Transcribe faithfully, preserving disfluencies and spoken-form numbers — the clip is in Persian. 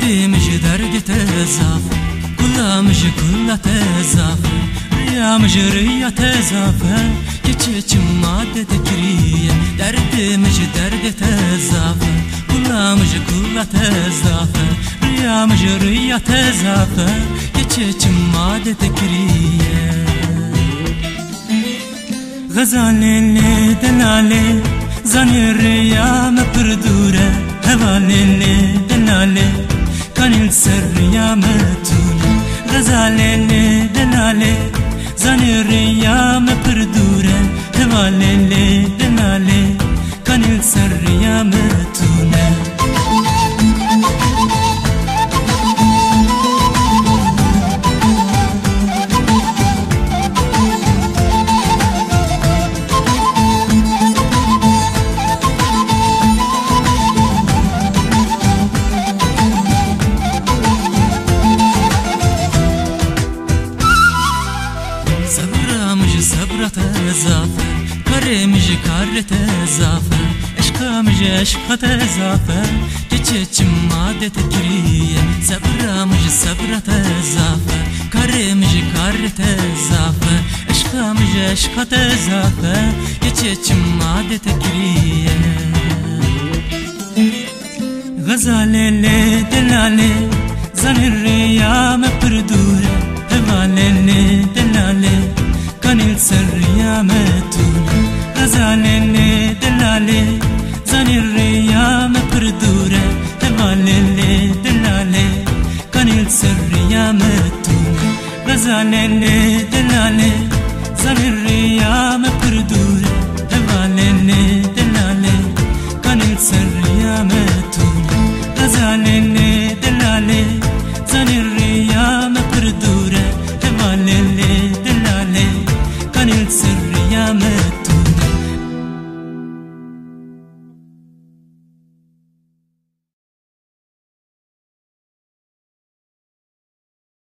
دردي مش درد تزافر كلها مش كلها تزافر ريا مش ريا تزافر كيتش ما تذكريه دردي مش درد تزافر كلها مش كلها تزافر ريا مش ريا تزافر كيتش ما تذكريه غزالي دلالي زاني الريا مبردورة هوالي دلالي كان السر يا متونة غزالي دلالي زاني الريا مبردورة هوالي دلالي كان السر يا متونة صبرة تزافر كري مش كار تزافر عشقا مش عشقا تزافر كيتش ما تذكريه صبرة مش صبرة تزافر كري مش كار تزافر عشقا مش عشقا تزافر كيتش ما تذكريه غزالي دلالي زن الريا مبردورة هوالي دلالي كان السر يا متونة غزالي دلالي زاني الريا مبردورة هوالي دلالي كان السر يا متونة غزالي دلالي زاني الريا